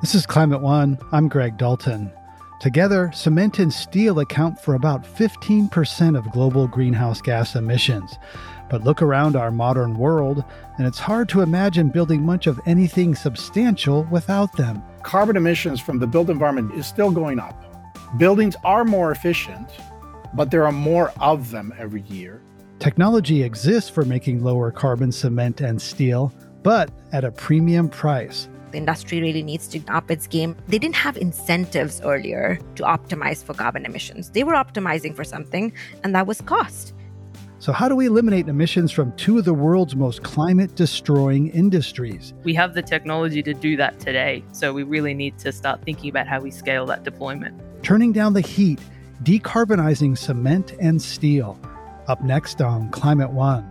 This is Climate One. I'm Greg Dalton. Together, cement and steel account for about 15% of global greenhouse gas emissions. But look around our modern world, and it's hard to imagine building much of anything substantial without them. Carbon emissions from the built environment is still going up. Buildings are more efficient, but there are more of them every year. Technology exists for making lower carbon cement and steel, but at a premium price. The industry really needs to up its game. They didn't have incentives earlier to optimize for carbon emissions. They were optimizing for something, and that was cost. So how do we eliminate emissions from two of the world's most climate-destroying industries? We have the technology to do that today, so we really need to start thinking about how we scale that deployment. Turning down the heat, decarbonizing cement and steel. Up next on Climate One.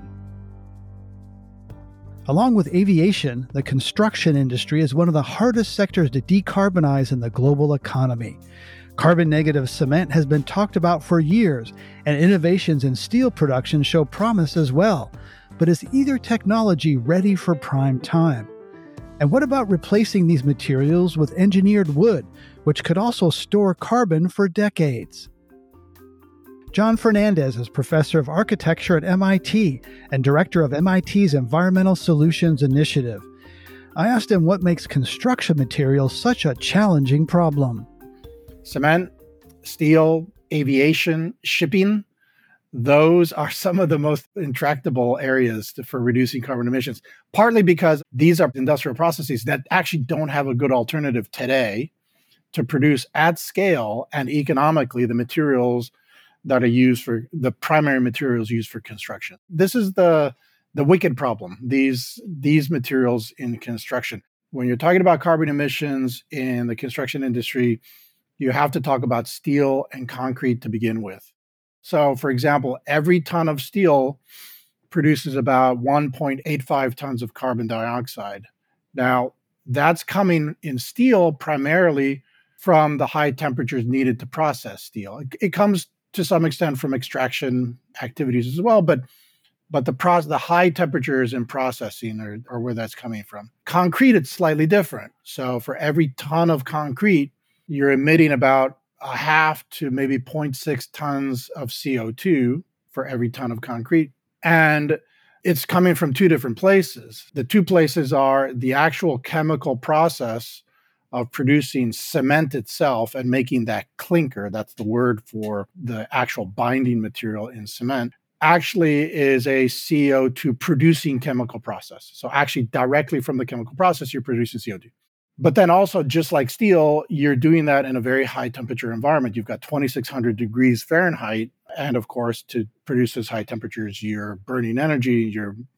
Along with aviation, the construction industry is one of the hardest sectors to decarbonize in the global economy. Carbon-negative cement has been talked about for years, and innovations in steel production show promise as well. But is either technology ready for prime time? And what about replacing these materials with engineered wood, which could also store carbon for decades? John Fernandez is professor of architecture at MIT and director of MIT's Environmental Solutions Initiative. I asked him what makes construction materials such a challenging problem. Cement, steel, aviation, shipping, those are some of the most intractable areas for reducing carbon emissions, partly because these are industrial processes that actually don't have a good alternative today to produce at scale and economically the materials that are used for the primary materials used for construction. This is the wicked problem, these materials in construction. When you're talking about carbon emissions in the construction industry, you have to talk about steel and concrete to begin with. So, for example, every ton of steel produces about 1.85 tons of carbon dioxide. Now, that's coming in steel primarily from the high temperatures needed to process steel. It comes to some extent from extraction activities as well, but the high temperatures in processing are where that's coming from. Concrete, it's slightly different. So for every ton of concrete, you're emitting about a half to maybe 0.6 tons of CO2 for every ton of concrete. And it's coming from two different places. The two places are the actual chemical process of producing cement itself and making that clinker, that's the word for the actual binding material in cement, actually is a CO2 producing chemical process. So actually directly from the chemical process, you're producing CO2. But then also, just like steel, you're doing that in a very high temperature environment. You've got 2,600 degrees Fahrenheit. And of course, to produce those high temperatures, you're burning energy,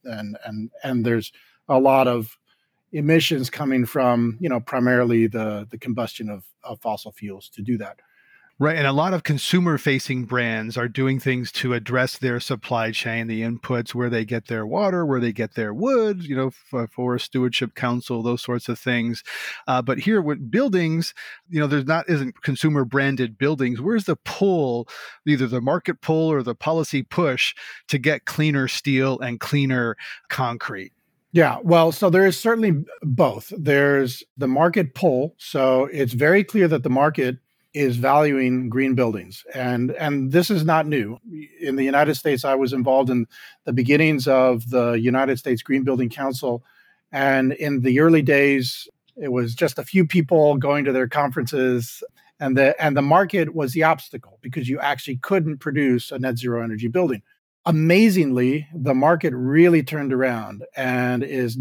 and there's a lot of emissions coming from, primarily the combustion of fossil fuels to do that. Right. And a lot of consumer-facing brands are doing things to address their supply chain, the inputs, where they get their water, where they get their wood, Forest Stewardship Council, those sorts of things. But here with buildings, isn't consumer-branded buildings. Where's the pull, either the market pull or the policy push to get cleaner steel and cleaner concrete? Yeah, well, so there is certainly both. There's the market pull. So it's very clear that the market is valuing green buildings. And this is not new. In the United States, I was involved in the beginnings of the United States Green Building Council. And in the early days, it was just a few people going to their conferences. And the market was the obstacle because you actually couldn't produce a net zero energy building. Amazingly, the market really turned around and is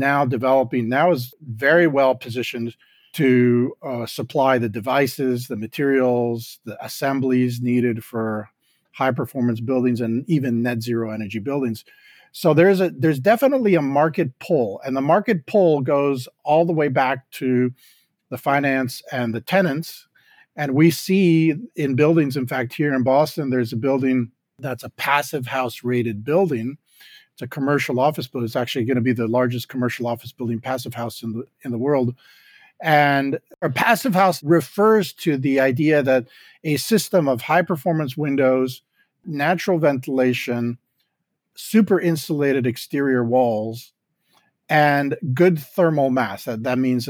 very well positioned to supply the devices, the materials, the assemblies needed for high performance buildings and even net zero energy buildings. So there's definitely a market pull, and the market pull goes all the way back to the finance and the tenants. And we see in buildings, in fact, here in Boston, there's a building that's a passive house rated building. It's a commercial office building. It's actually going to be the largest commercial office building, passive house in the world. And a passive house refers to the idea that a system of high performance windows, natural ventilation, super insulated exterior walls, and good thermal mass. That means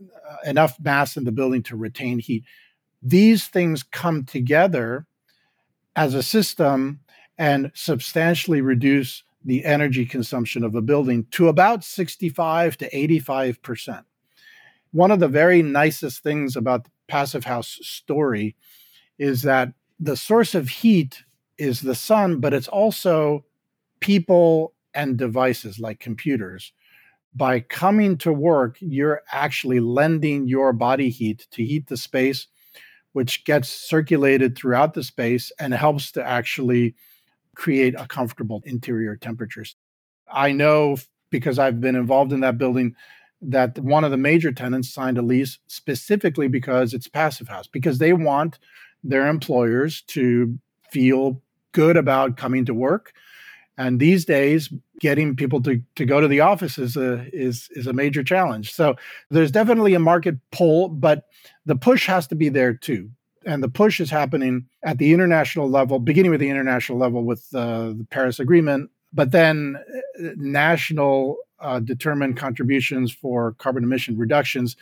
enough mass in the building to retain heat. These things come together as a system and substantially reduce the energy consumption of a building to about 65 to 85%. One of the very nicest things about the Passive House story is that the source of heat is the sun, but it's also people and devices like computers. By coming to work, you're actually lending your body heat to heat the space, which gets circulated throughout the space and helps to actually create a comfortable interior temperatures. I know because I've been involved in that building that one of the major tenants signed a lease specifically because it's Passive House, because they want their employers to feel good about coming to work. And these days, getting people to go to the office is a major challenge. So there's definitely a market pull, but the push has to be there too. And the push is happening at the international level, beginning with the international level with the Paris Agreement, but then national determined contributions for carbon emission reductions.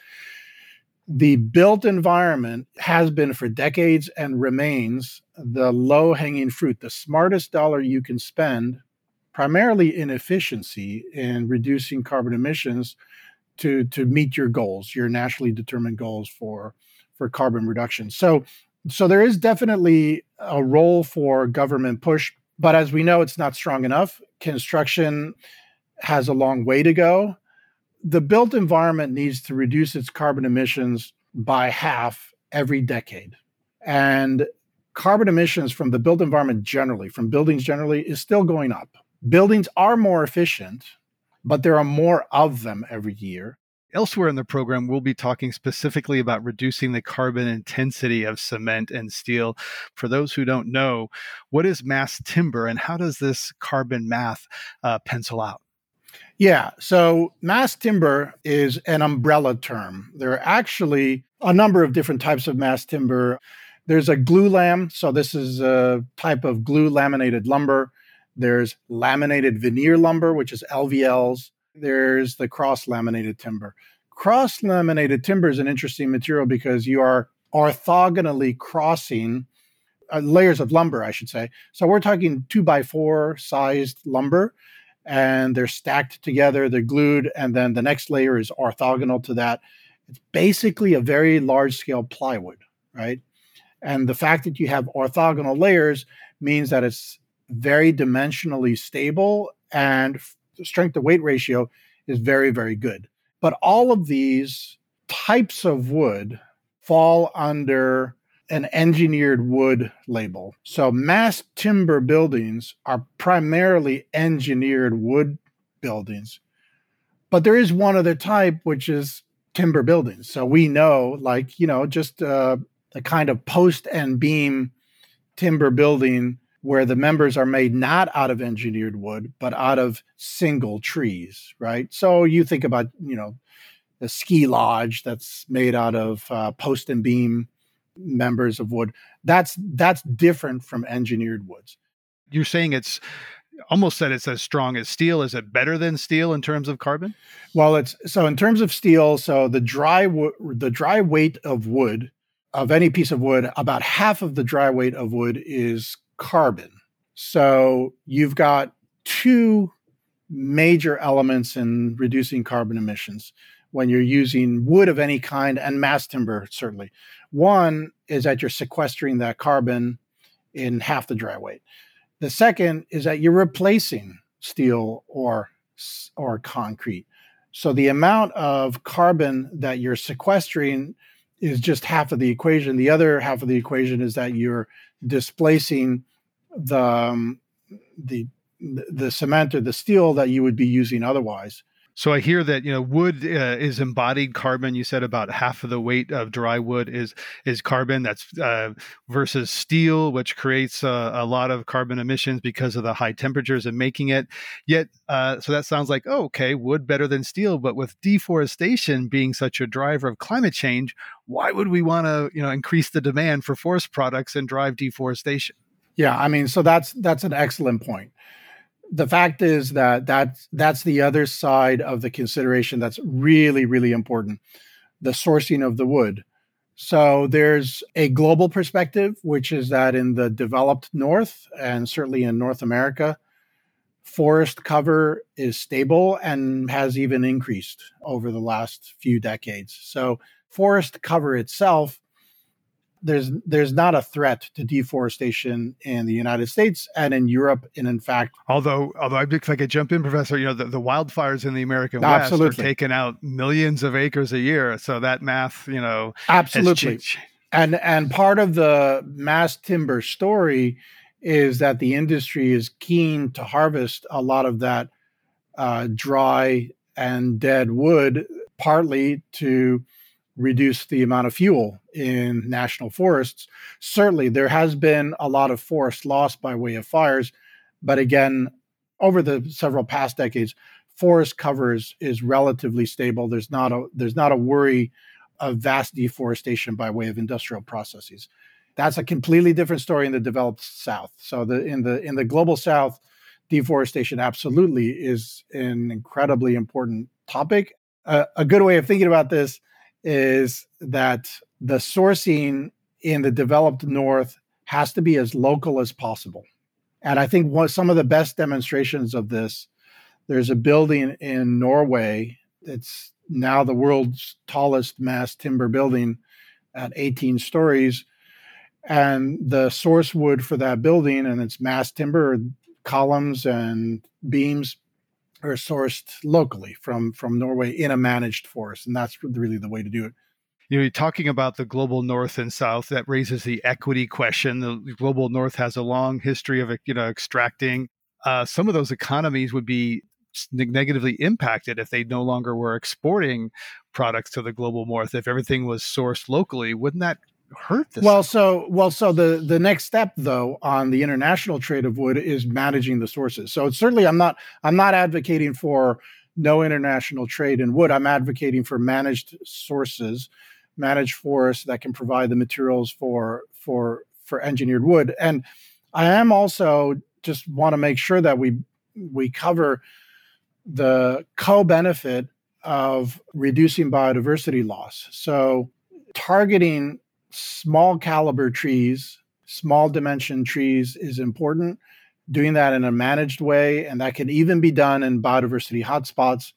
The built environment has been for decades and remains the low-hanging fruit, the smartest dollar you can spend, primarily in efficiency in reducing carbon emissions to meet your goals, your nationally determined goals for carbon reduction. So there is definitely a role for government push, but as we know, it's not strong enough. Construction has a long way to go. The built environment needs to reduce its carbon emissions by half every decade. And carbon emissions from the built environment generally, from buildings generally, is still going up. Buildings are more efficient, but there are more of them every year. Elsewhere in the program, we'll be talking specifically about reducing the carbon intensity of cement and steel. For those who don't know, what is mass timber and how does this carbon math pencil out? Yeah, so mass timber is an umbrella term. There are actually a number of different types of mass timber. There's a glulam, so this is a type of glue laminated lumber. There's laminated veneer lumber, which is LVLs. There's the cross-laminated timber. Cross-laminated timber is an interesting material because you are orthogonally crossing layers of lumber, I should say. So we're talking 2x4 sized lumber, and they're stacked together, they're glued, and then the next layer is orthogonal to that. It's basically a very large-scale plywood, right? And the fact that you have orthogonal layers means that it's very dimensionally stable and the strength to weight ratio is very, very good. But all of these types of wood fall under an engineered wood label. So mass timber buildings are primarily engineered wood buildings. But there is one other type, which is timber buildings. So we know, just a kind of post and beam timber building where the members are made not out of engineered wood, but out of single trees, right? So you think about, the ski lodge that's made out of post and beam members of wood. That's different from engineered woods. You're saying it's almost said it's as strong as steel. Is it better than steel in terms of carbon? Well, in terms of steel, so the dry weight of wood, of any piece of wood, about half of the dry weight of wood is carbon. So you've got two major elements in reducing carbon emissions when you're using wood of any kind, and mass timber, certainly. One is that you're sequestering that carbon in half the dry weight. The second is that you're replacing steel or concrete. So the amount of carbon that you're sequestering is just half of the equation. The other half of the equation is that you're displacing the cement or the steel that you would be using otherwise. So I hear that wood is embodied carbon. You said about half of the weight of dry wood is carbon. That's versus steel, which creates a lot of carbon emissions because of the high temperatures in making it. Yet, so that sounds like okay, wood better than steel. But with deforestation being such a driver of climate change, why would we want to increase the demand for forest products and drive deforestation? Yeah, I mean, so that's an excellent point. The fact is that's the other side of the consideration that's really, really important. the sourcing of the wood. So there's a global perspective, which is that in the developed North, and certainly in North America, forest cover is stable and has even increased over the last few decades. So forest cover itself, there's not a threat to deforestation in the United States and in Europe, and in fact, although if I could jump in, Professor, the wildfires in the American West are taking out millions of acres a year. So that math, absolutely. And part of the mass timber story is that the industry is keen to harvest a lot of that dry and dead wood, partly to reduce the amount of fuel in national forests. Certainly, there has been a lot of forest loss by way of fires, but again, over the several past decades, forest cover is relatively stable. There's not a worry of vast deforestation by way of industrial processes. That's a completely different story in the developed South. So in the global South, deforestation absolutely is an incredibly important topic. A good way of thinking about this is that the sourcing in the developed North has to be as local as possible. And I think some of the best demonstrations of this, there's a building in Norway. It's now the world's tallest mass timber building at 18 stories. And the source wood for that building and its mass timber columns and beams are sourced locally from Norway in a managed forest. And that's really the way to do it. You're talking about the global North and South. That raises the equity question. The global North has a long history of, extracting. Some of those economies would be negatively impacted if they no longer were exporting products to the global North. If everything was sourced locally, wouldn't that hurt this? Well, so the next step, though, on the international trade of wood is managing the sources. So certainly, I'm not advocating for no international trade in wood. I'm advocating for managed sources, managed forests that can provide the materials for engineered wood. And I am also just want to make sure that we cover the co-benefit of reducing biodiversity loss. So targeting small caliber trees, small dimension trees is important. Doing that in a managed way, and that can even be done in biodiversity hotspots.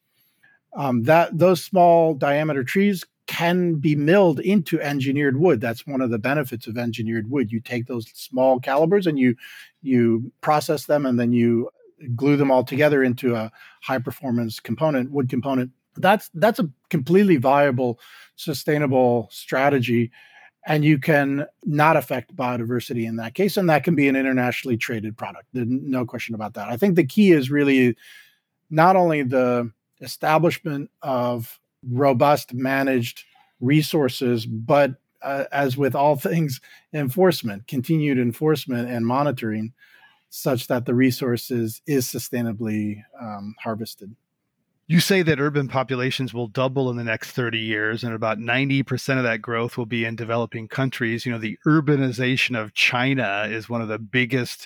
Those small diameter trees can be milled into engineered wood. That's one of the benefits of engineered wood. You take those small calibers and you process them, and then you glue them all together into a high performance wood component. That's a completely viable, sustainable strategy. And you can not affect biodiversity in that case. And that can be an internationally traded product. There's no question about that. I think the key is really not only the establishment of robust managed resources, but as with all things, continued enforcement and monitoring such that the resources is sustainably harvested. You say that urban populations will double in the next 30 years, and about 90% of that growth will be in developing countries. The urbanization of China is one of the biggest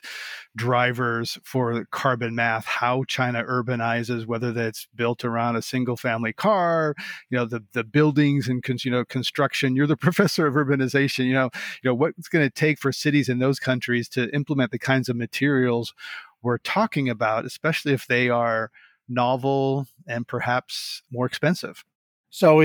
drivers for carbon math, how China urbanizes, whether that's built around a single family car, the buildings and construction. You're the professor of urbanization. What's going to take for cities in those countries to implement the kinds of materials we're talking about, especially if they are novel and perhaps more expensive. So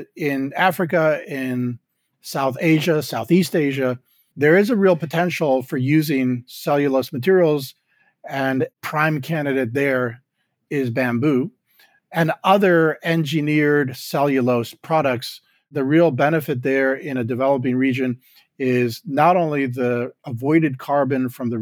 in Africa, in South Asia, Southeast Asia, there is a real potential for using cellulose materials, and prime candidate there is bamboo and other engineered cellulose products. The real benefit there in a developing region is not only the avoided carbon from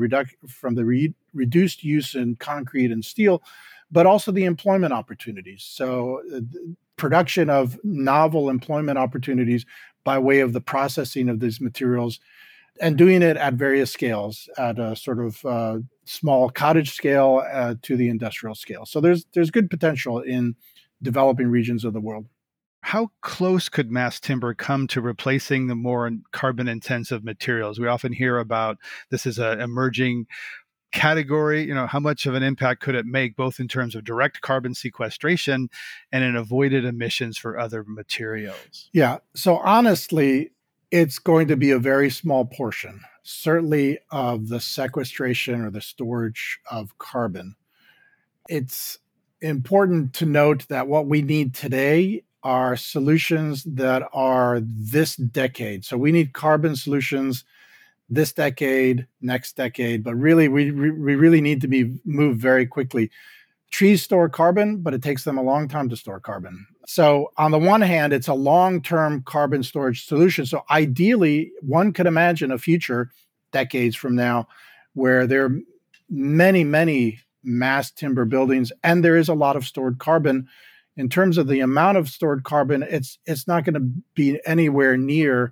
the reduced use in concrete and steel, but also the employment opportunities. So production of novel employment opportunities by way of the processing of these materials, and doing it at various scales, at a sort of small cottage scale to the industrial scale. So there's good potential in developing regions of the world. How close could mass timber come to replacing the more carbon-intensive materials? We often hear about this as an emerging category, how much of an impact could it make, both in terms of direct carbon sequestration and in avoided emissions for other materials? Yeah. So honestly, it's going to be a very small portion, certainly of the sequestration or the storage of carbon. It's important to note that what we need today are solutions that are this decade. So we need carbon solutions this decade, next decade, but really we really need to be moved very quickly. Trees store carbon, but it takes them a long time to store carbon. So on the one hand, it's a long-term carbon storage solution. So ideally, one could imagine a future decades from now where there are many, many mass timber buildings, and there is a lot of stored carbon. In terms of the amount of stored carbon, it's not going to be anywhere near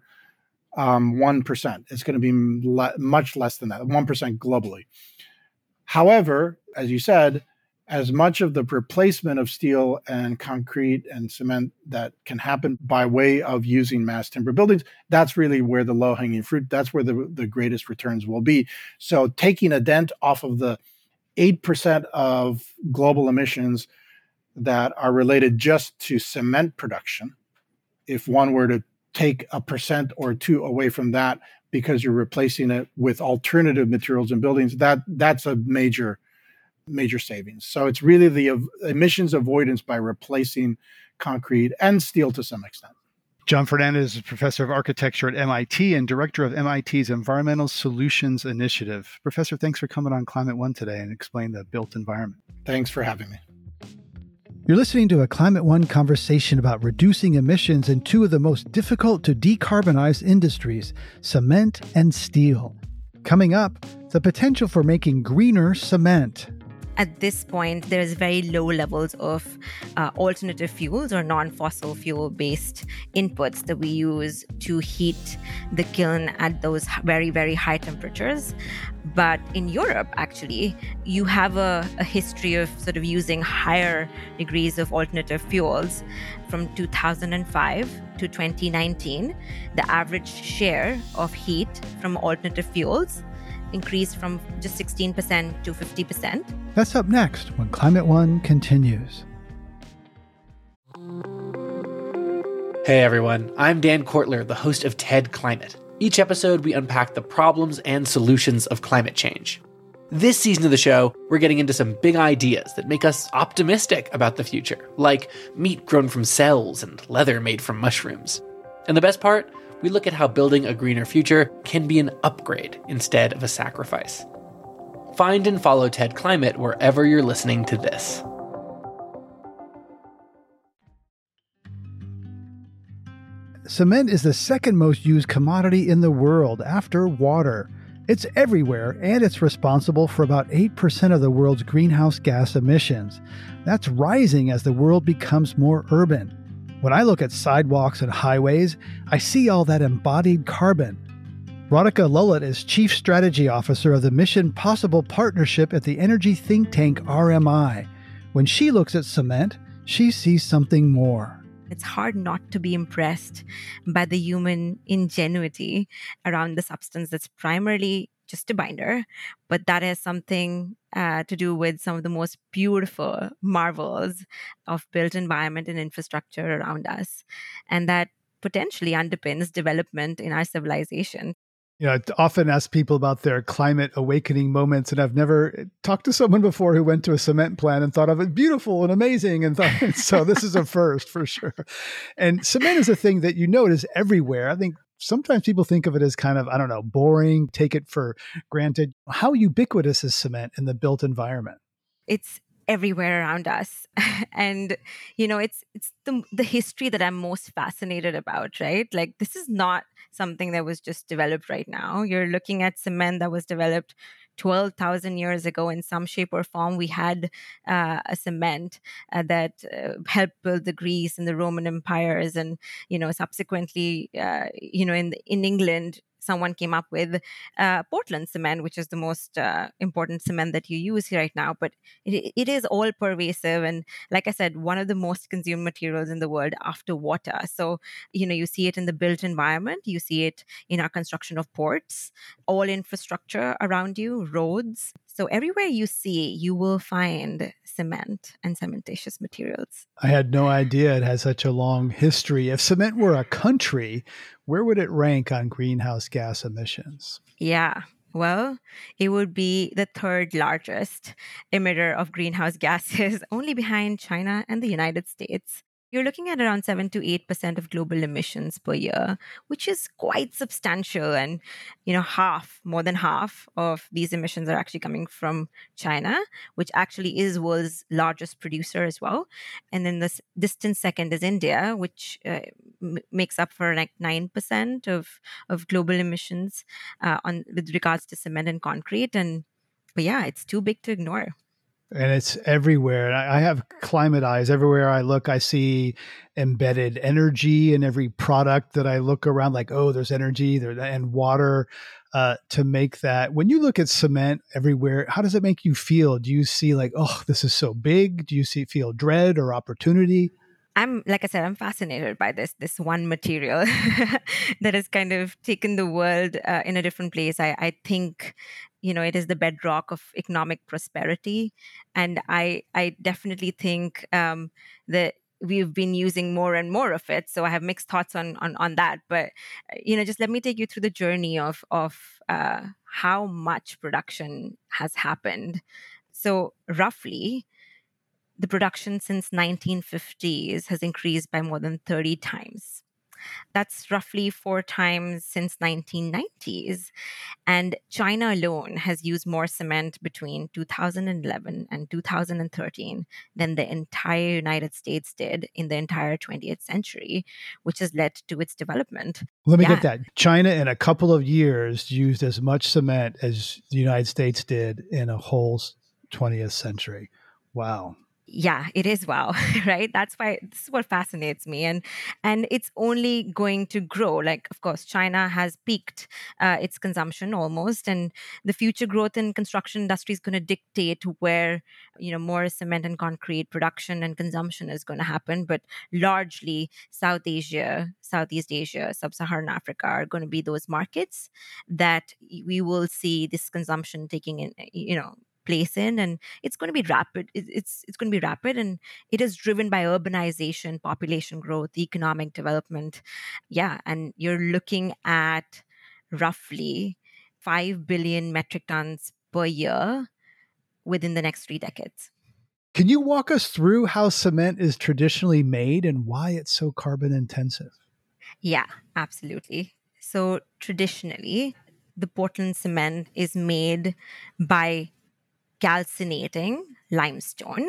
1%. It's going to be much less than that, 1% globally. However, as you said, as much of the replacement of steel and concrete and cement that can happen by way of using mass timber buildings, that's really where the low-hanging fruit, that's where the greatest returns will be. So taking a dent off of the 8% of global emissions that are related just to cement production, if one were to take 1% or 2% away from that because you're replacing it with alternative materials and buildings, that's a major savings. So it's really the emissions avoidance by replacing concrete and steel to some extent. John Fernandez is professor of architecture at MIT and director of MIT's Environmental Solutions Initiative. Professor, thanks for coming on Climate One today and explain the built environment. Thanks for having me. You're listening to a Climate One conversation about reducing emissions in two of the most difficult to decarbonize industries, cement and steel. Coming up, the potential for making greener cement. At this point, there's very low levels of alternative fuels or non-fossil fuel-based inputs that we use to heat the kiln at those very, very high temperatures. But in Europe, actually, you have a history of sort of using higher degrees of alternative fuels. From 2005 to 2019, the average share of heat from alternative fuels increased from just 16% to 50%. That's up next when Climate One continues. Hey everyone, I'm Dan Kortler, the host of TED Climate. Each episode, we unpack the problems and solutions of climate change. This season of the show, we're getting into some big ideas that make us optimistic about the future, like meat grown from cells and leather made from mushrooms. And the best part? We look at how building a greener future can be an upgrade instead of a sacrifice. Find and follow TED Climate wherever you're listening to this. Cement is the second most used commodity in the world after water. It's everywhere, and it's responsible for about 8% of the world's greenhouse gas emissions. That's rising as the world becomes more urban. When I look at sidewalks and highways, I see all that embodied carbon. Radhika Lulit is Chief Strategy Officer of the Mission Possible Partnership at the energy think tank RMI. When she looks at cement, she sees something more. It's hard not to be impressed by the human ingenuity around the substance that's primarily just a binder, but that has something to do with some of the most beautiful marvels of built environment and infrastructure around us. And that potentially underpins development in our civilization. I often ask people about their climate awakening moments, and I've never talked to someone before who went to a cement plant and thought of it beautiful and amazing. And thought, so this is a first for sure. And cement is a thing that is everywhere. I think sometimes people think of it as kind of, boring, take it for granted. How ubiquitous is cement in the built environment? It's everywhere around us. And, it's the history that I'm most fascinated about, right? Like, this is not something that was just developed right now. You're looking at cement that was developed 12,000 years ago in some shape or form. We had a cement that helped build the Greece and the Roman empires. And, subsequently, in England, someone came up with Portland cement, which is the most important cement that you use right now. But it is all pervasive. And like I said, one of the most consumed materials in the world after water. So, you see it in the built environment. You see it in our construction of ports, all infrastructure around you, roads, So everywhere you see, you will find cement and cementitious materials. I had no idea it has such a long history. If cement were a country, where would it rank on greenhouse gas emissions? Yeah. Well, it would be the third largest emitter of greenhouse gases, only behind China and the United States. You're looking at around 7 to 8% of global emissions per year, which is quite substantial. And, more than half of these emissions are actually coming from China, which actually is world's largest producer as well. And then the distant second is India, which makes up for like 9% of global emissions with regards to cement and concrete. But yeah, it's too big to ignore. And it's everywhere. And I have climate eyes. Everywhere I look, I see embedded energy in every product that I look around, like, oh, there's energy there and water to make that. When you look at cement everywhere, how does it make you feel? Do you see like, oh, this is so big? Do you feel dread or opportunity? Like I said, I'm fascinated by this one material that has kind of taken the world in a different place. I think, it is the bedrock of economic prosperity. And I definitely think that we've been using more and more of it. So I have mixed thoughts on that. But, just let me take you through the journey of how much production has happened. So roughly, the production since 1950s has increased by more than 30 times. That's roughly 4 times since 1990s. And China alone has used more cement between 2011 and 2013 than the entire United States did in the entire 20th century, which has led to its development. Let me get that. China in a couple of years used as much cement as the United States did in a whole 20th century. Wow. Yeah, it is wow, right? That's why this is what fascinates me, and it's only going to grow. Like, of course, China has peaked its consumption almost, and the future growth in construction industry is going to dictate where more cement and concrete production and consumption is going to happen. But largely, South Asia, Southeast Asia, Sub-Saharan Africa are going to be those markets that we will see this consumption taking in, place in, and it's going to be rapid. It's going to be rapid, and it is driven by urbanization, population growth, economic development. Yeah, and you're looking at roughly 5 billion metric tons per year within the next 3 decades. Can you walk us through how cement is traditionally made and why it's so carbon intensive? Yeah, absolutely. So traditionally, the Portland cement is made by calcinating limestone,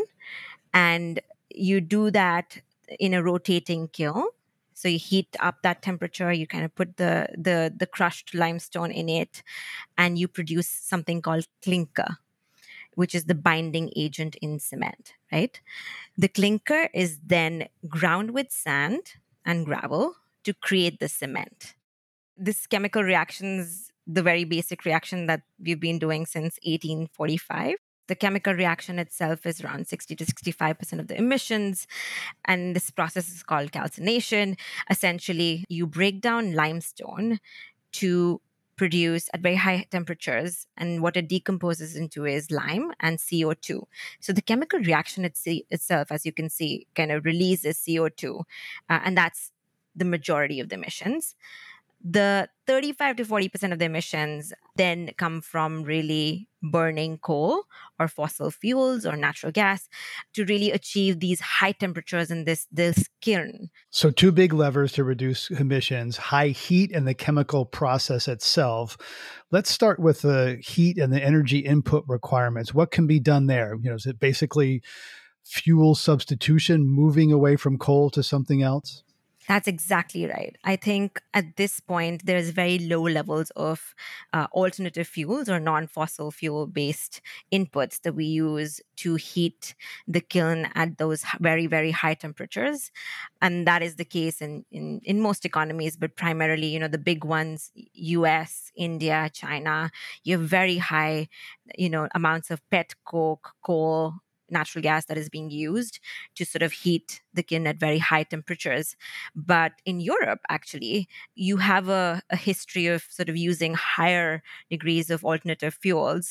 and you do that in a rotating kiln. So you heat up that temperature, you kind of put the crushed limestone in it, and you produce something called clinker, which is the binding agent in cement, right? The clinker is then ground with sand and gravel to create the cement. This chemical reaction is the very basic reaction that we've been doing since 1845. The chemical reaction itself is around 60 to 65% of the emissions. And this process is called calcination. Essentially, you break down limestone to produce at very high temperatures, and what it decomposes into is lime and CO2. So the chemical reaction itself, as you can see, kind of releases CO2, and that's the majority of the emissions. The 35 to 40% of the emissions then come from really burning coal or fossil fuels or natural gas to really achieve these high temperatures in this kiln. So 2 big levers to reduce emissions, high heat and the chemical process itself. Let's start with the heat and the energy input requirements. What can be done there? Is it basically fuel substitution, moving away from coal to something else? That's exactly right. I think at this point, there's very low levels of alternative fuels or non-fossil fuel-based inputs that we use to heat the kiln at those very, very high temperatures. And that is the case in most economies, but primarily, the big ones, US, India, China, you have very high, amounts of pet coke, coal, natural gas that is being used to sort of heat the kiln at very high temperatures. But in Europe, actually, you have a history of sort of using higher degrees of alternative fuels.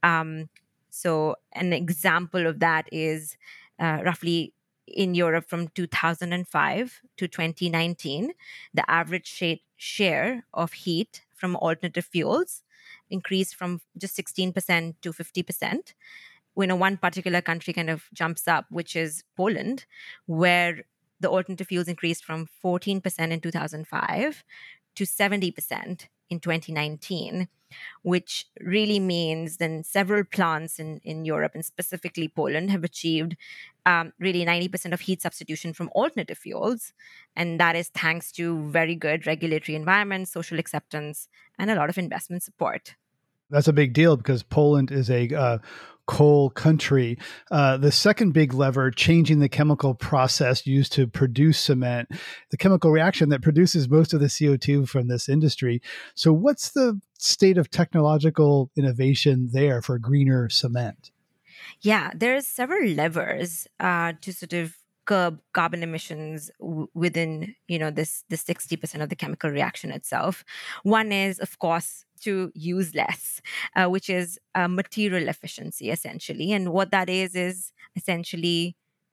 So an example of that is roughly in Europe from 2005 to 2019, the average share of heat from alternative fuels increased from just 16% to 50%. One particular country kind of jumps up, which is Poland, where the alternative fuels increased from 14% in 2005 to 70% in 2019, which really means then several plants in Europe and specifically Poland have achieved really 90% of heat substitution from alternative fuels. And that is thanks to very good regulatory environment, social acceptance, and a lot of investment support. That's a big deal because Poland is a coal country. The second big lever, changing the chemical process used to produce cement, the chemical reaction that produces most of the CO2 from this industry. So what's the state of technological innovation there for greener cement? Yeah, there's several levers to sort of curb carbon emissions within this 60% of the chemical reaction itself. One is, of course, to use less, which is material efficiency essentially. And what that is essentially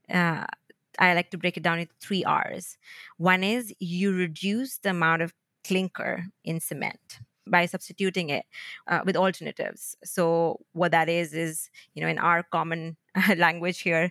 I like to break it down into 3 R's. One is you reduce the amount of clinker in cement by substituting it with alternatives. So what that is in our common language here,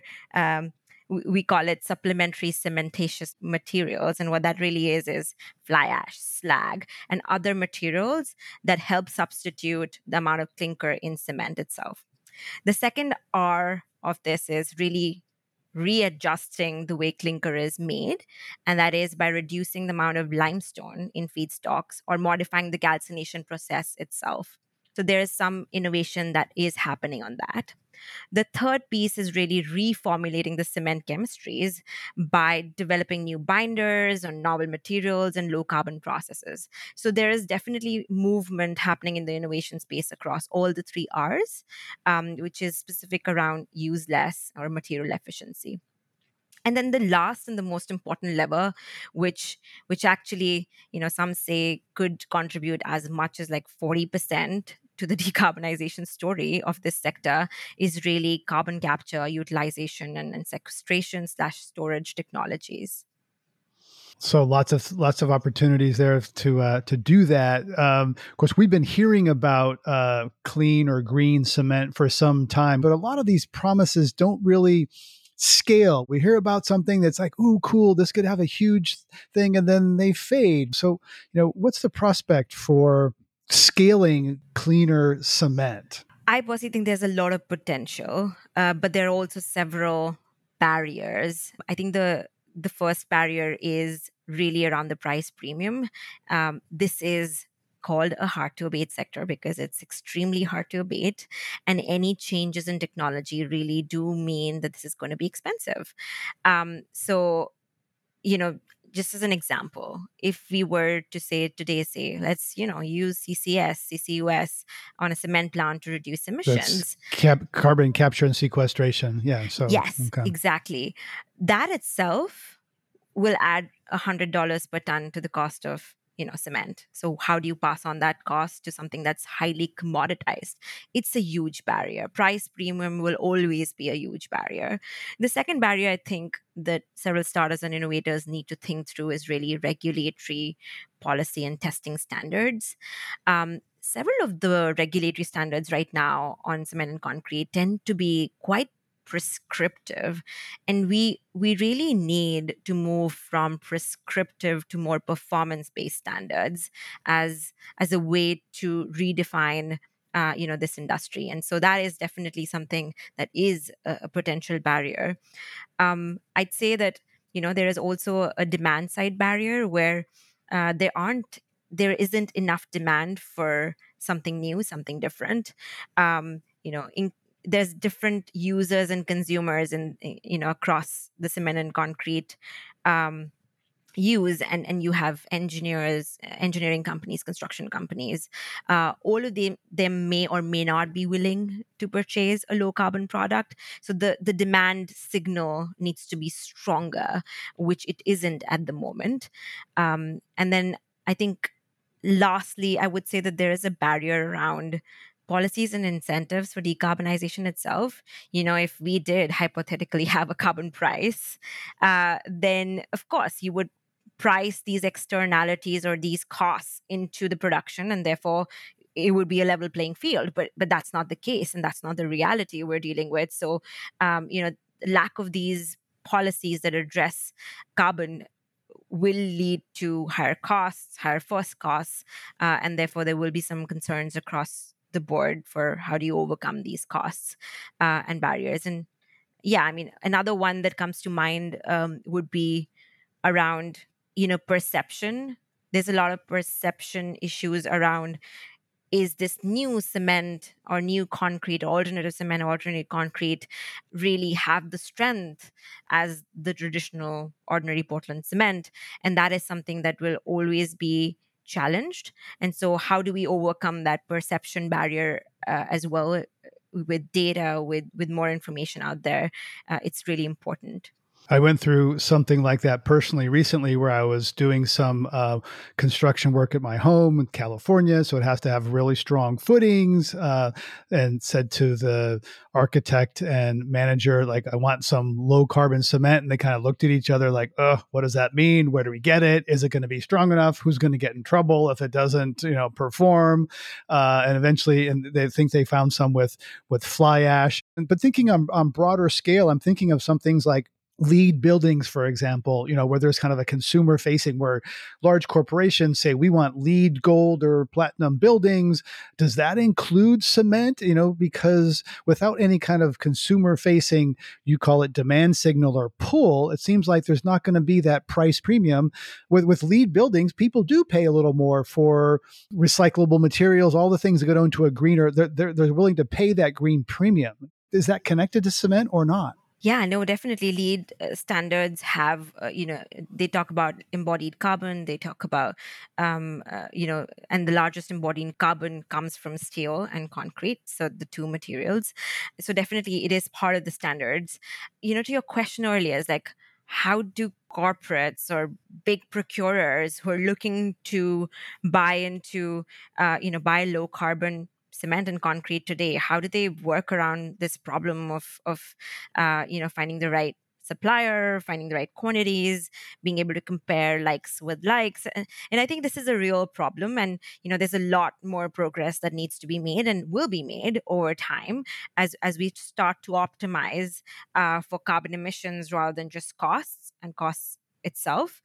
we call it supplementary cementitious materials. And what that really is fly ash, slag, and other materials that help substitute the amount of clinker in cement itself. The second R of this is really readjusting the way clinker is made, and that is by reducing the amount of limestone in feedstocks or modifying the calcination process itself. So there is some innovation that is happening on that. The third piece is really reformulating the cement chemistries by developing new binders or novel materials and low carbon processes. So there is definitely movement happening in the innovation space across all the 3 Rs, which is specific around use less or material efficiency. And then the last and the most important lever, which actually, some say could contribute as much as like 40% to the decarbonization story of this sector, is really carbon capture, utilization, and sequestration / storage technologies. So lots of opportunities there to do that. Of course, we've been hearing about clean or green cement for some time, but a lot of these promises don't really scale. We hear about something that's like, "Ooh, cool! This could have a huge thing," and then they fade. So, what's the prospect for scaling cleaner cement? I personally think there's a lot of potential, but there are also several barriers. I think the first barrier is really around the price premium. This is called a hard to abate sector because it's extremely hard to abate, and any changes in technology really do mean that this is going to be expensive. So, just as an example, if we were to say today, let's use CCS, CCUS on a cement plant to reduce emissions. Carbon capture and sequestration. Yeah. So yes, okay. Exactly. That itself will add $100 per ton to the cost of cement. So how do you pass on that cost to something that's highly commoditized? It's a huge barrier. Price premium will always be a huge barrier. The second barrier I think that several startups and innovators need to think through is really regulatory policy and testing standards. Several of the regulatory standards right now on cement and concrete tend to be quite prescriptive, and we really need to move from prescriptive to more performance based standards as a way to redefine this industry. And so that is definitely something that is a potential barrier. I'd say that there is also a demand side barrier where there isn't enough demand for something new, something different. There's different users and consumers across the cement and concrete use, and you have engineering companies, construction companies, all of them may or may not be willing to purchase a low carbon product. So the demand signal needs to be stronger, which it isn't at the moment. And then I think lastly, I would say that there is a barrier around policies and incentives for decarbonization itself. If we did hypothetically have a carbon price, then of course you would price these externalities or these costs into the production, and therefore it would be a level playing field. But that's not the case, and that's not the reality we're dealing with. So lack of these policies that address carbon will lead to higher costs, higher first costs, and therefore there will be some concerns across the board for how do you overcome these costs and barriers. And yeah, I mean, another one that comes to mind would be around perception. There's a lot of perception issues around, is this new cement or new concrete, alternative cement, alternative concrete, really have the strength as the traditional ordinary Portland cement? And that is something that will always be challenged. And so how do we overcome that perception barrier as well, with data, with more information out there? It's really important. I went through something like that personally recently, where I was doing some construction work at my home in California. So it has to have really strong footings, and said to the architect and manager, like, I want some low carbon cement. And they kind of looked at each other like, what does that mean? Where do we get it? Is it going to be strong enough? Who's going to get in trouble if it doesn't, perform? And eventually, and they think they found some with fly ash. But thinking on broader scale, I'm thinking of some things like LEED buildings, for example, where there's kind of a consumer facing, where large corporations say, we want LEED gold or platinum buildings. Does that include cement? Because without any kind of consumer facing, you call it demand signal or pull, it seems like there's not going to be that price premium. With LEED buildings, people do pay a little more for recyclable materials, all the things that go into a greener, they're willing to pay that green premium. Is that connected to cement or not? Yeah, no, definitely. LEED standards have, they talk about embodied carbon. They talk about, and the largest embodied carbon comes from steel and concrete. So the two materials. So definitely it is part of the standards. To your question earlier, is like, how do corporates or big procurers who are looking to buy into, buy low carbon cement and concrete today, how do they work around this problem of finding the right supplier, finding the right quantities, being able to compare likes with likes? And I think this is a real problem. And there's a lot more progress that needs to be made and will be made over time as we start to optimize for carbon emissions rather than just costs and costs itself.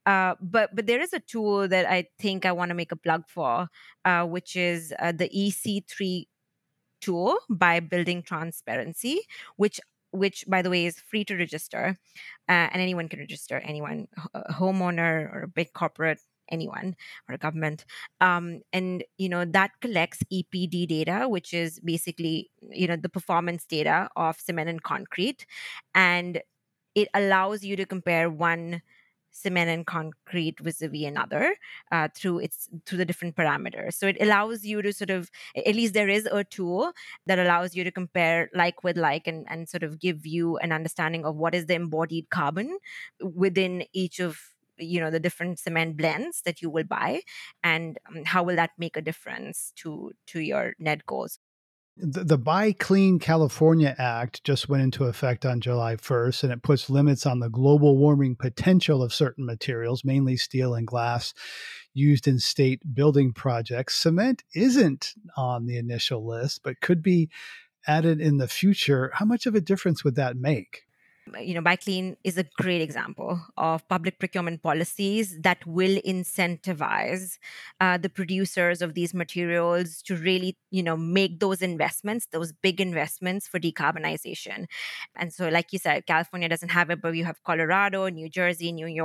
But there is a tool that I think I want to make a plug for, which is the EC3 tool by Building Transparency, which by the way is free to register, and anyone can register. Anyone, a homeowner or a big corporate, anyone, or a government. And that collects EPD data, which is basically the performance data of cement and concrete, and it allows you to compare one cement and concrete vis-a-vis another through the different parameters. So it allows you to sort of, at least there is a tool that allows you to compare like with like, and sort of give you an understanding of what is the embodied carbon within each of the different cement blends that you will buy, and how will that make a difference to your net goals. The Buy Clean California Act just went into effect on July 1st, and it puts limits on the global warming potential of certain materials, mainly steel and glass, used in state building projects. Cement isn't on the initial list, but could be added in the future. How much of a difference would that make? Buy Clean is a great example of public procurement policies that will incentivize the producers of these materials to really, make those investments, those big investments for decarbonization. And so, like you said, California doesn't have it, but you have Colorado, New Jersey, New York,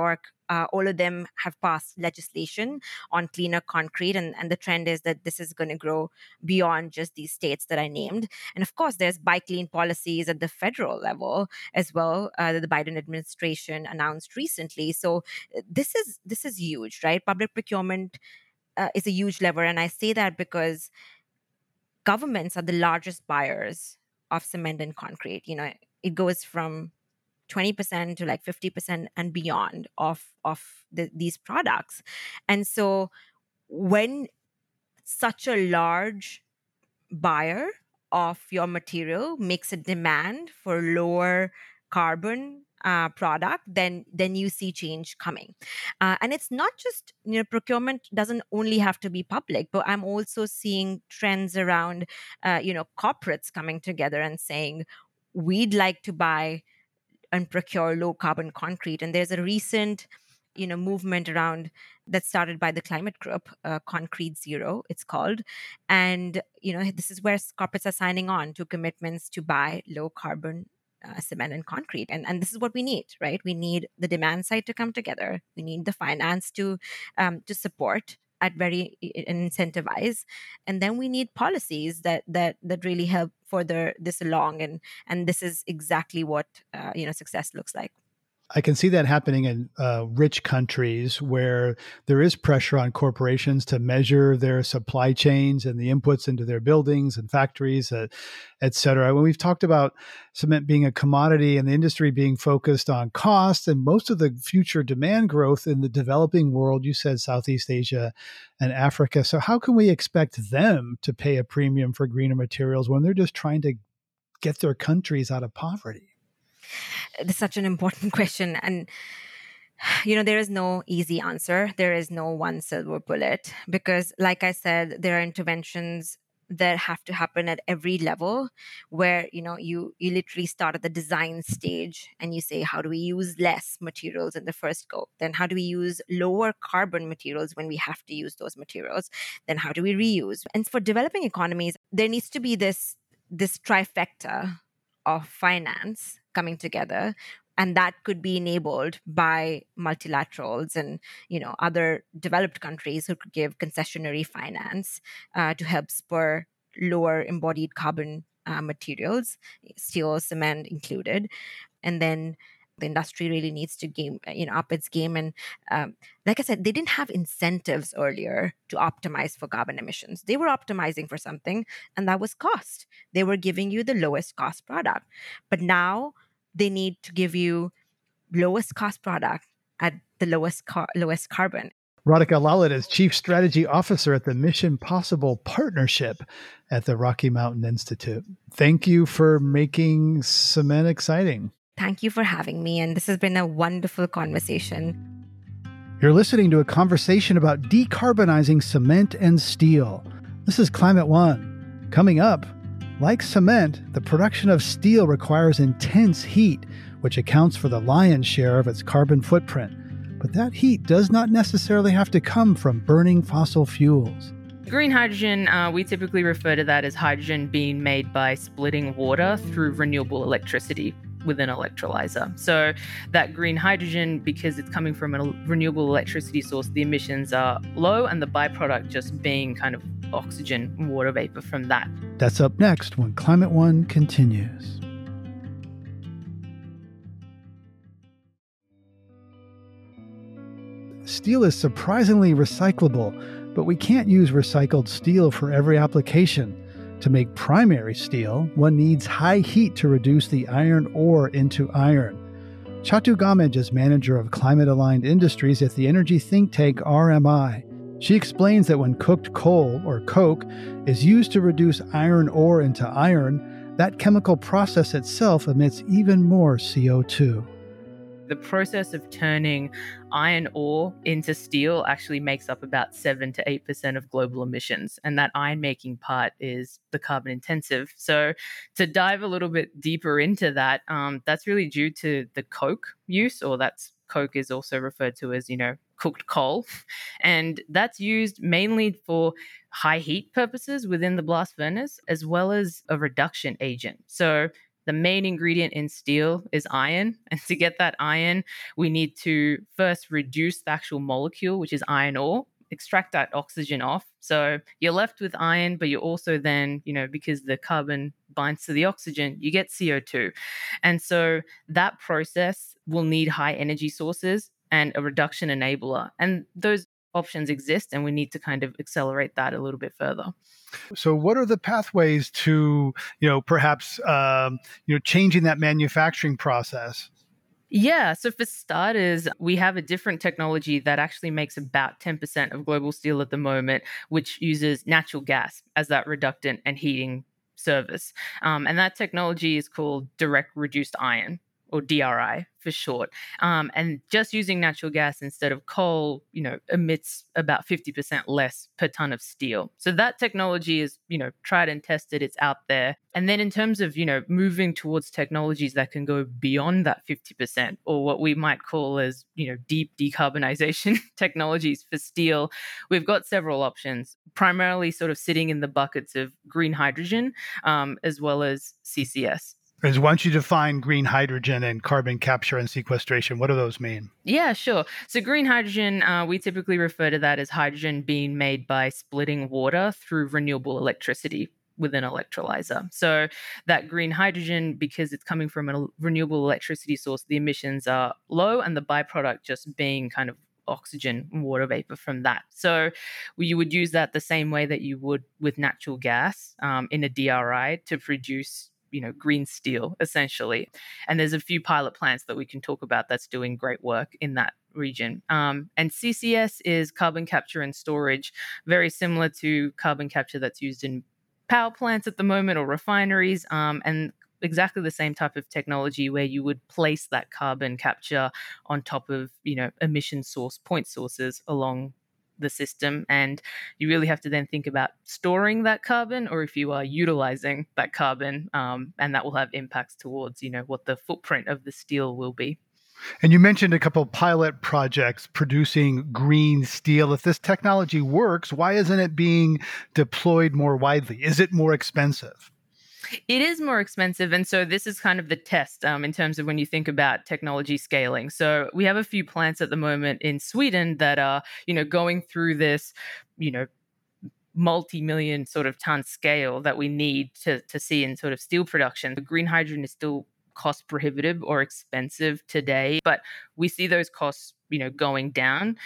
all of them have passed legislation on cleaner concrete. And the trend is that this is going to grow beyond just these states that I named. And of course, there's buy clean policies at the federal level as well, that the Biden administration announced recently. So this is huge, right? Public procurement is a huge lever. And I say that because governments are the largest buyers of cement and concrete. It goes from 20% to like 50% and beyond of these products. And so when such a large buyer of your material makes a demand for lower carbon product, then you see change coming. And it's not just, procurement doesn't only have to be public, but I'm also seeing trends around, corporates coming together and saying, we'd like to buy and procure low carbon concrete. And there's a recent movement around that started by the climate group, Concrete Zero it's called. And this is where corporates are signing on to commitments to buy low carbon cement and concrete. And this is what we need, right? We need the demand side to come together. We need the finance to support and incentivize, and then we need policies that really help further this along. And this is exactly what success looks like. I can see that happening in rich countries where there is pressure on corporations to measure their supply chains and the inputs into their buildings and factories, et cetera. When we've talked about cement being a commodity and the industry being focused on cost and most of the future demand growth in the developing world, you said Southeast Asia and Africa. So how can we expect them to pay a premium for greener materials when they're just trying to get their countries out of poverty? It's such an important question. And, there is no easy answer. There is no one silver bullet because, like I said, there are interventions that have to happen at every level where, you literally start at the design stage and you say, how do we use less materials in the first go? Then how do we use lower carbon materials when we have to use those materials? Then how do we reuse? And for developing economies, there needs to be this trifecta of finance coming together, and that could be enabled by multilaterals and other developed countries who could give concessionary finance to help spur lower embodied carbon materials, steel, cement included. And then the industry really needs to up its game. And like I said, they didn't have incentives earlier to optimize for carbon emissions. They were optimizing for something, and that was cost. They were giving you the lowest cost product. But now they need to give you lowest cost product at the lowest carbon. Radhika Lalit is Chief Strategy Officer at the Mission Possible Partnership at the Rocky Mountain Institute. Thank you for making cement exciting. Thank you for having me, and this has been a wonderful conversation. You're listening to a conversation about decarbonizing cement and steel. This is Climate One. Coming up, like cement, the production of steel requires intense heat, which accounts for the lion's share of its carbon footprint. But that heat does not necessarily have to come from burning fossil fuels. Green hydrogen, we typically refer to that as hydrogen being made by splitting water through renewable electricity with an electrolyzer. So that green hydrogen, because it's coming from a renewable electricity source, the emissions are low, and the byproduct just being kind of oxygen and water vapor from that. That's up next when Climate One continues. Steel is surprisingly recyclable, but we can't use recycled steel for every application. To make primary steel, one needs high heat to reduce the iron ore into iron. Chatu Gamage is manager of climate-aligned industries at the energy think tank RMI. She explains that when cooked coal, or coke, is used to reduce iron ore into iron, that chemical process itself emits even more CO2. The process of turning iron ore into steel actually makes up about 7 to 8% of global emissions. And that iron making part is the carbon intensive. So to dive a little bit deeper into that, that's really due to the coke use, or coke is also referred to as, cooked coal. And that's used mainly for high heat purposes within the blast furnace, as well as a reduction agent. So the main ingredient in steel is iron. And to get that iron, we need to first reduce the actual molecule, which is iron ore, extract that oxygen off. So you're left with iron, but you also then, because the carbon binds to the oxygen, you get CO2. And so that process will need high energy sources and a reduction enabler. And those options exist, and we need to kind of accelerate that a little bit further. So what are the pathways to, perhaps, changing that manufacturing process? Yeah, so for starters, we have a different technology that actually makes about 10% of global steel at the moment, which uses natural gas as that reductant and heating service. And that technology is called direct reduced iron, or DRI for short. And just using natural gas instead of coal, emits about 50% less per ton of steel. So that technology is, tried and tested, it's out there. And then in terms of, moving towards technologies that can go beyond that 50%, or what we might call as, deep decarbonization technologies for steel, we've got several options, primarily sort of sitting in the buckets of green hydrogen, as well as CCS. Why don't you define green hydrogen and carbon capture and sequestration? What do those mean? Yeah, sure. So green hydrogen, we typically refer to that as hydrogen being made by splitting water through renewable electricity with an electrolyzer. So that green hydrogen, because it's coming from a renewable electricity source, the emissions are low, and the byproduct just being kind of oxygen and water vapor from that. So you would use that the same way that you would with natural gas in a DRI to produce green steel, essentially. And there's a few pilot plants that we can talk about that's doing great work in that region. And CCS is carbon capture and storage, very similar to carbon capture that's used in power plants at the moment or refineries, and exactly the same type of technology where you would place that carbon capture on top of, emission source point sources along the system, and you really have to then think about storing that carbon, or if you are utilizing that carbon, and that will have impacts towards what the footprint of the steel will be. And you mentioned a couple of pilot projects producing green steel. If this technology works, why isn't it being deployed more widely? Is it more expensive? It is more expensive. And so this is kind of the test in terms of when you think about technology scaling. So we have a few plants at the moment in Sweden that are, going through this, multi-million sort of ton scale that we need to see in sort of steel production. The green hydrogen is still cost prohibitive or expensive today, but we see those costs going down.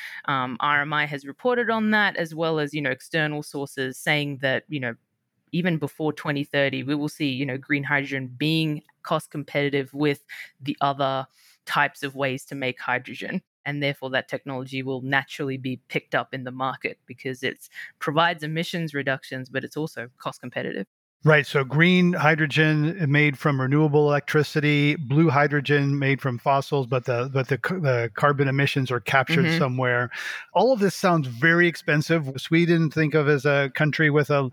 RMI has reported on that, as well as external sources saying that even before 2030, we will see, green hydrogen being cost competitive with the other types of ways to make hydrogen. And therefore, that technology will naturally be picked up in the market because it provides emissions reductions, but it's also cost competitive. Right. So green hydrogen made from renewable electricity, blue hydrogen made from fossils, but the carbon emissions are captured somewhere. All of this sounds very expensive. Sweden, think of as a country with a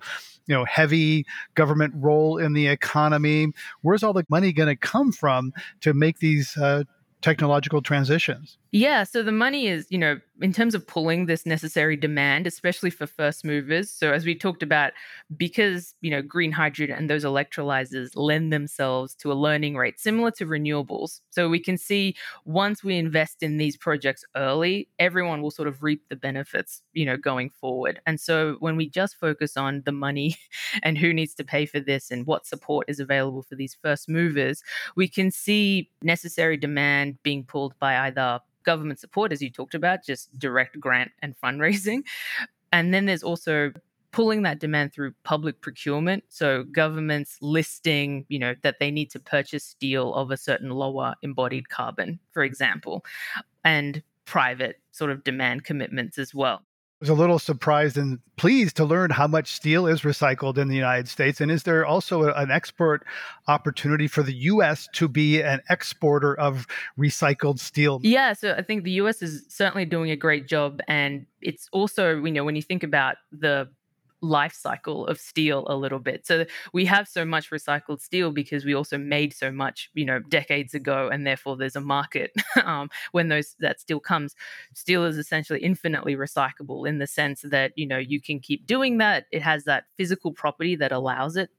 heavy government role in the economy. Where's all the money going to come from to make these technological transitions? Yeah, so the money is, in terms of pulling this necessary demand, especially for first movers. So as we talked about, because, green hydrogen and those electrolyzers lend themselves to a learning rate similar to renewables. So we can see once we invest in these projects early, everyone will sort of reap the benefits, going forward. And so when we just focus on the money and who needs to pay for this and what support is available for these first movers, we can see necessary demand being pulled by either government support, as you talked about, just direct grant and fundraising. And then there's also pulling that demand through public procurement. So governments listing, that they need to purchase steel of a certain lower embodied carbon, for example, and private sort of demand commitments as well. I was a little surprised and pleased to learn how much steel is recycled in the United States. And is there also an export opportunity for the U.S. to be an exporter of recycled steel? Yeah, so I think the U.S. is certainly doing a great job. And it's also, when you think about the life cycle of steel a little bit. So we have so much recycled steel because we also made so much, decades ago, and therefore there's a market when that steel comes. Steel is essentially infinitely recyclable in the sense that, you can keep doing that. It has that physical property that allows it to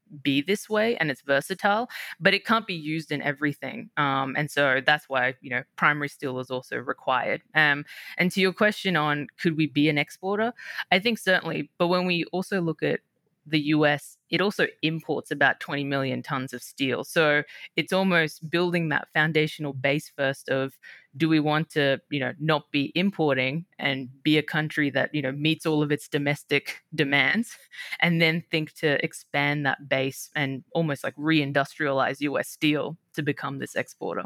be this way and it's versatile, but it can't be used in everything. And so that's why, primary steel is also required. And to your question on could we be an exporter, I think certainly. But when we also look at the US, it also imports about 20 million tons of steel. So it's almost building that foundational base first of, do we want to, not be importing and be a country that, meets all of its domestic demands, and then think to expand that base and almost like reindustrialize US steel to become this exporter.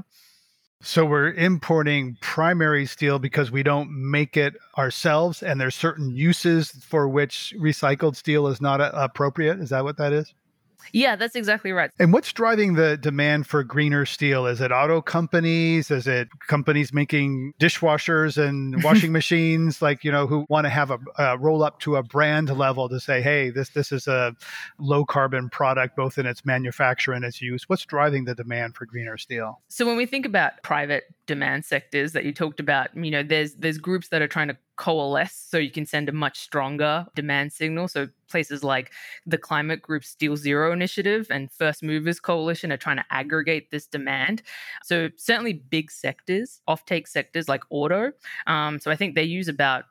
So we're importing primary steel because we don't make it ourselves, and there's certain uses for which recycled steel is not appropriate. Is that what that is? Yeah, that's exactly right. And what's driving the demand for greener steel? Is it auto companies? Is it companies making dishwashers and washing machines, who want to have a roll up to a brand level to say, hey, this is a low carbon product, both in its manufacture and its use? What's driving the demand for greener steel? So when we think about private demand sectors that you talked about, there's groups that are trying to coalesce so you can send a much stronger demand signal. So places like the climate group Steel Zero Initiative and First Movers Coalition are trying to aggregate this demand. So certainly big sectors, offtake sectors like auto. So I think they use about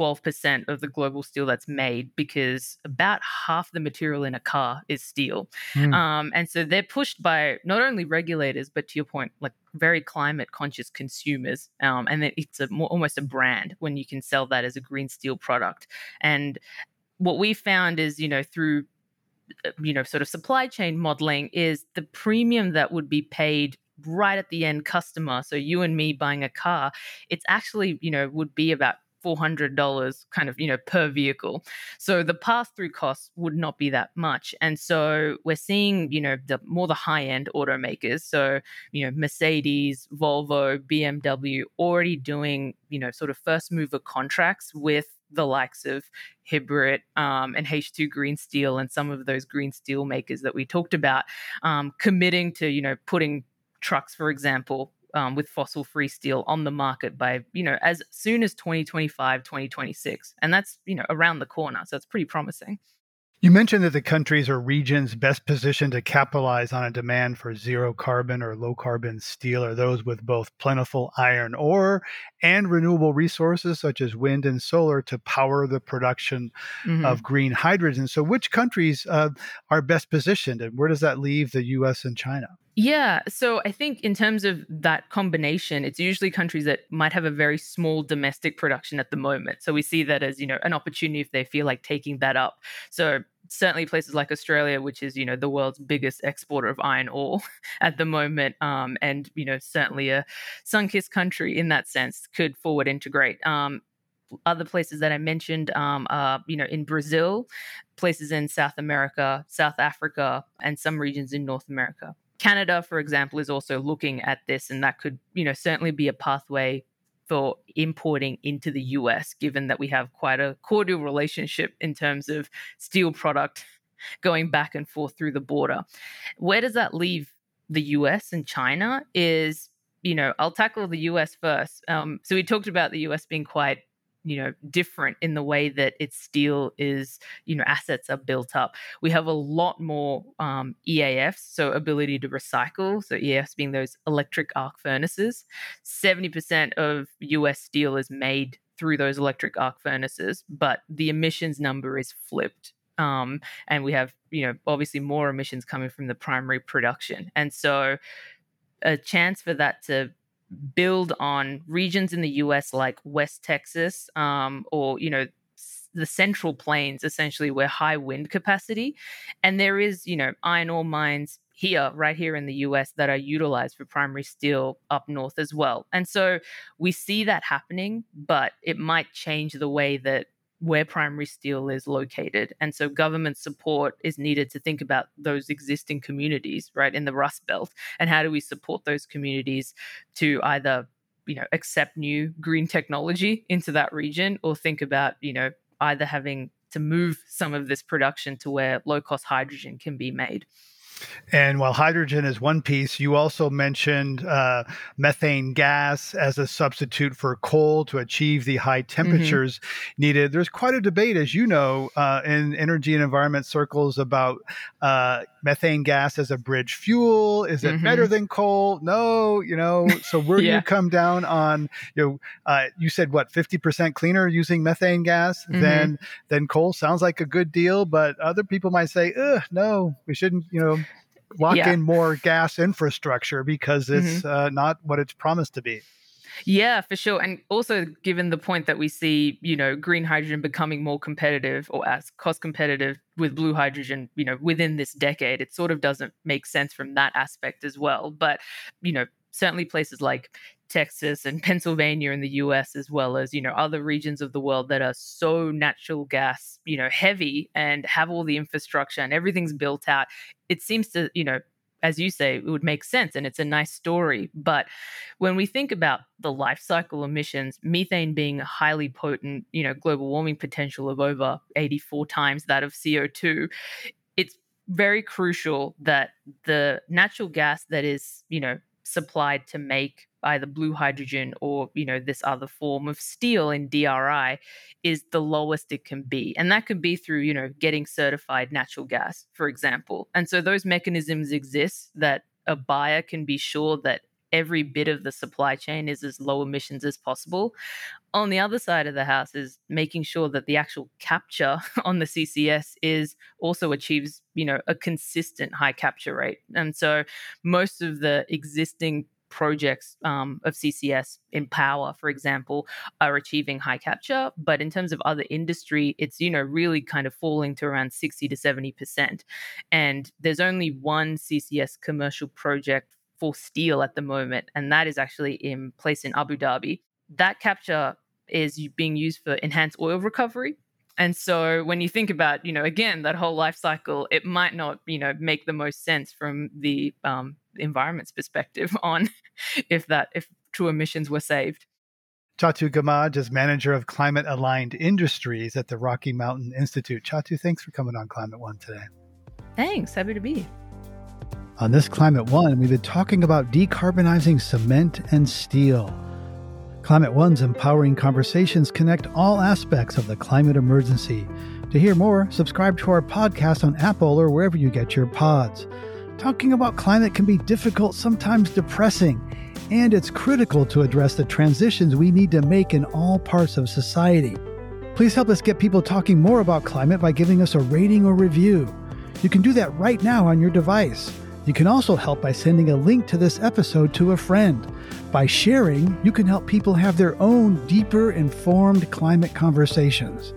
12% of the global steel that's made, because about half the material in a car is steel. And so they're pushed by not only regulators, but to your point, like very climate conscious consumers. And then it's almost a brand when you can sell that as a green steel product. And what we found is, through sort of supply chain modeling, is the premium that would be paid right at the end customer. So you and me buying a car, it's actually, would be about $400 kind of, per vehicle. So the pass-through costs would not be that much. And so we're seeing, the high-end automakers, so, Mercedes, Volvo, BMW already doing, sort of first mover contracts with the likes of Hybrid and H2 Green Steel and some of those green steel makers that we talked about, committing to, putting trucks, for example, with fossil-free steel on the market by, as soon as 2025, 2026. And that's, around the corner. So it's pretty promising. You mentioned that the countries or regions best positioned to capitalize on a demand for zero carbon or low carbon steel are those with both plentiful iron ore and renewable resources such as wind and solar to power the production of green hydrogen. So which countries are best positioned, and where does that leave the US and China? Yeah. So I think in terms of that combination, it's usually countries that might have a very small domestic production at the moment. So we see that as, an opportunity if they feel like taking that up. So certainly places like Australia, which is, the world's biggest exporter of iron ore at the moment, and, certainly a sun-kissed country in that sense, could forward integrate. Other places that I mentioned are, in Brazil, places in South America, South Africa, and some regions in North America. Canada, for example, is also looking at this, and that could, certainly be a pathway for importing into the US, given that we have quite a cordial relationship in terms of steel product going back and forth through the border. Where does that leave the US and China is, I'll tackle the US first. So we talked about the US being quite different in the way that its steel is, assets are built up. We have a lot more EAFs, so ability to recycle. So EAFs being those electric arc furnaces. 70% of US steel is made through those electric arc furnaces, but the emissions number is flipped. And we have, obviously more emissions coming from the primary production. And so a chance for that to build on regions in the US like West Texas, or, the Central Plains, essentially, where high wind capacity. And there is, iron ore mines right here in the US that are utilized for primary steel up north as well. And so we see that happening, but it might change the way that where primary steel is located. And so government support is needed to think about those existing communities, right, in the Rust Belt. And how do we support those communities to either, accept new green technology into that region, or think about, either having to move some of this production to where low-cost hydrogen can be made. And while hydrogen is one piece, you also mentioned methane gas as a substitute for coal to achieve the high temperatures needed. There's quite a debate, as you know, in energy and environment circles about methane gas as a bridge fuel. Is it better than coal? No, so where do you come down on, you said what, 50% cleaner using methane gas than coal? Sounds like a good deal, but other people might say, no, we shouldn't, lock in more gas infrastructure because it's not what it's promised to be. Yeah, for sure. And also given the point that we see, green hydrogen becoming more competitive or as cost competitive with blue hydrogen, within this decade, it sort of doesn't make sense from that aspect as well. But, certainly places like Texas and Pennsylvania in the US, as well as, other regions of the world that are so natural gas, heavy and have all the infrastructure and everything's built out. It seems to, as you say, it would make sense and it's a nice story. But when we think about the life cycle emissions, methane being a highly potent, global warming potential of over 84 times that of CO2, it's very crucial that the natural gas that is, supplied to make either blue hydrogen or, this other form of steel in DRI is the lowest it can be. And that could be through, getting certified natural gas, for example. And so those mechanisms exist that a buyer can be sure that every bit of the supply chain is as low emissions as possible. On the other side of the house is making sure that the actual capture on the CCS is also achieves, a consistent high capture rate. And so most of the existing projects of CCS in power, for example, are achieving high capture. But in terms of other industry, it's, really kind of falling to around 60 to 70%. And there's only one CCS commercial project for steel at the moment, and that is actually in place in Abu Dhabi. That capture is being used for enhanced oil recovery. And so when you think about, again, that whole life cycle, it might not, make the most sense from the environment's perspective on if true emissions were saved. Chatu Gamaj is manager of Climate Aligned Industries at the Rocky Mountain Institute. Chatu, thanks for coming on Climate One today. Thanks. Happy to be here. On this Climate One, we've been talking about decarbonizing cement and steel. Climate One's empowering conversations connect all aspects of the climate emergency. To hear more, subscribe to our podcast on Apple or wherever you get your pods. Talking about climate can be difficult, sometimes depressing, and it's critical to address the transitions we need to make in all parts of society. Please help us get people talking more about climate by giving us a rating or review. You can do that right now on your device. You can also help by sending a link to this episode to a friend. By sharing, you can help people have their own deeper, informed climate conversations.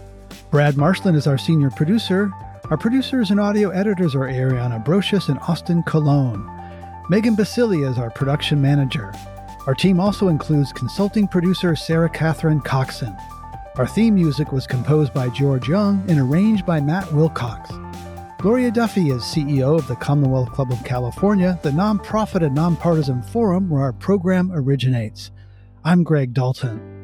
Brad Marshland is our senior producer. Our producers and audio editors are Ariana Brocious and Austin Colon. Megan Basilia is our production manager. Our team also includes consulting producer Sarah Catherine Coxon. Our theme music was composed by George Young and arranged by Matt Wilcox. Gloria Duffy is CEO of the Commonwealth Club of California, the nonprofit and nonpartisan forum where our program originates. I'm Greg Dalton.